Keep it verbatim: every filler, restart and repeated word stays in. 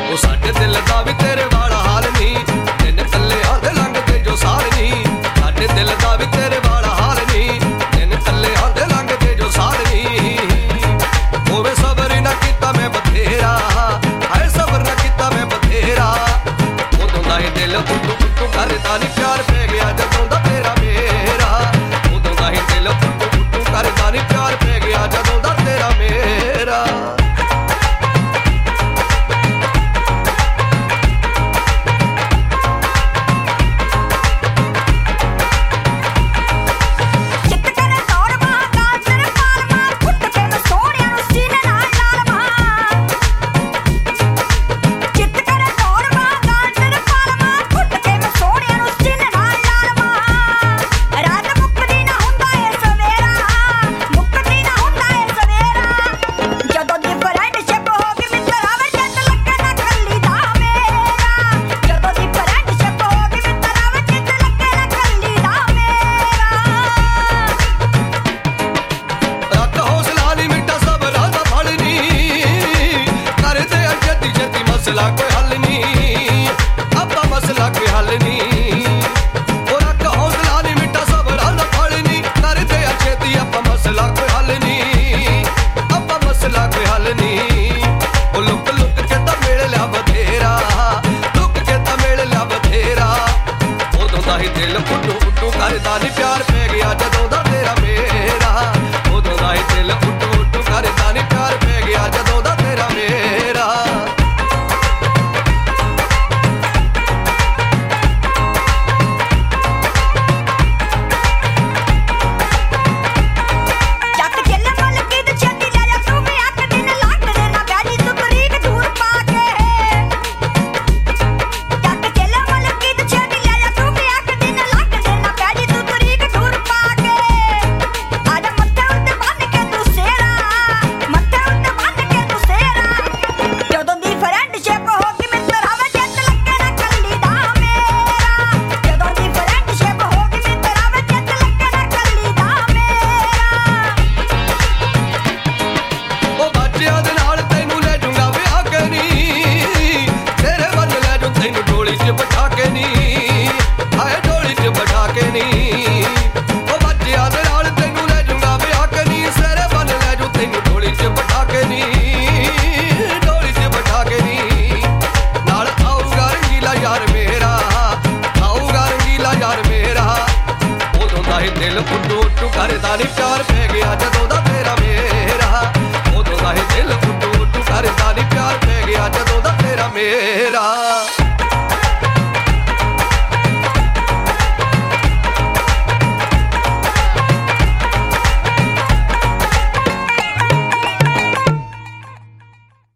ਉਹ ਸਾਡੇ ਦਿਲ ਦਾ ਵੀ ਤੇਰੇ ਵਾਲਾ ਹਾਲ ਨਹੀਂ, ਦਿਨ ਕੱਲਿਆਂ ਦੇ ਲੰਘਦੇ ਜੋ ਸਾਲ ਨਹੀਂ। ਸਾਡੇ ਦਿਲ ਦਾ ਵੀ ਤੇਰੇ ਵਾਲਾ ਹਾਲ ਨਹੀਂ, ਦਿਨ ਕੱਲਿਆਂ ਦੇ ਲੰਘਦੇ ਜੋ ਸਾਲ ਨਹੀਂ। ਹੋਵੇ ਸਬਰ ਨਾ ਕੀਤਾ ਮੈਂ ਬਥੇਰਾ, ਹਾਏ ਸਬਰ ਨਾ ਕੀਤਾ ਮੈਂ ਬਥੇਰਾ। ਉਦੋਂ ਦਾ ਇਹ ਦਿਲ ਉੱਟੂ ਉੱਟੂ ਕਰਦਾ ਨੀ, ਪਿਆਰ ਪੈ ਗਿਆ ਜਦੋਂ ਦਾ ਤੇਰਾ ਮੇਰਾ। ਉਦੋਂ ਦਾ ਇਹ ਦਿਲ ਉੱਟੂ ਉੱਟੂ ਕਰਦਾ ਨੀ, ਪਿਆਰ ਪੈ ਗਿਆ ਜਦੋਂ ਦਾ ਤੇਰਾ ਮੇਰਾ। ਮਸਲਾ ਕੋਈ ਹੱਲ ਨਹੀਂ, ਆਪਾਂ ਮਸਲਾ ਕੋਈ ਹੱਲ ਨਹੀਂ। ਉਹ ਰੱਖ ਹੌਸਲਾ ਨੀ ਮਿੱਠਾ ਸਬਰਾਂ ਦਾ ਫਲ ਨਹੀਂ, ਕਰਦੇ ਆ ਛੇਤੀ ਆਪਾਂ ਮਸਲਾ ਕੋਈ ਹੱਲ ਨਹੀਂ, ਆਪਾਂ ਮਸਲਾ ਕੋਈ ਹੱਲ ਨਹੀਂ। ਉਹ ਲੁੱਕ ਲੁੱਕ ਕੇ ਤਾਂ ਮਿਲ ਲਿਆ ਬਥੇਰਾ, ਲੁੱਕ ਕੇ ਤਾਂ ਮਿਲ ਲਿਆ ਬਥੇਰਾ। ਉਦੋਂ ਦਾ ਹੀ ਦਿਲ ਉੱਡੂ ਉੱਡੂ ਕਰਦਾ ਨੀ, ਪਿਆਰ ਪੈ ਗਿਆ ਜਦੋਂ ਦਾ ਤੇਰਾ ਮੇਰਾ। ਉਦੋਂ ਦਾ ਹੀ ਦਿਲ ਉੱਡੂ ਉੱਡੂ ਕਰਦਾ ਨੀ, ਪਿਆਰ ਪੈ ਗਿਆ ਜਦੋਂ ਦਾ ਤੇਰਾ ਮੇਰਾ। ਦਿਲ ਉੱਡੂ ਉੱਡੂ ਕਰਦਾ ਨੀ, ਪਿਆਰ ਪੈ ਗਿਆ ਜਦੋਂ ਦਾ ਤੇਰਾ ਮੇਰਾ। ਉਦੋਂ ਦਾ ਇਹ ਦਿਲ ਉੱਡੂ ਉੱਡੂ ਕਰਦਾ ਨੀ, ਪਿਆਰ ਪੈ ਗਿਆ ਜਦੋਂ ਦਾ ਤੇਰਾ ਮੇਰਾ।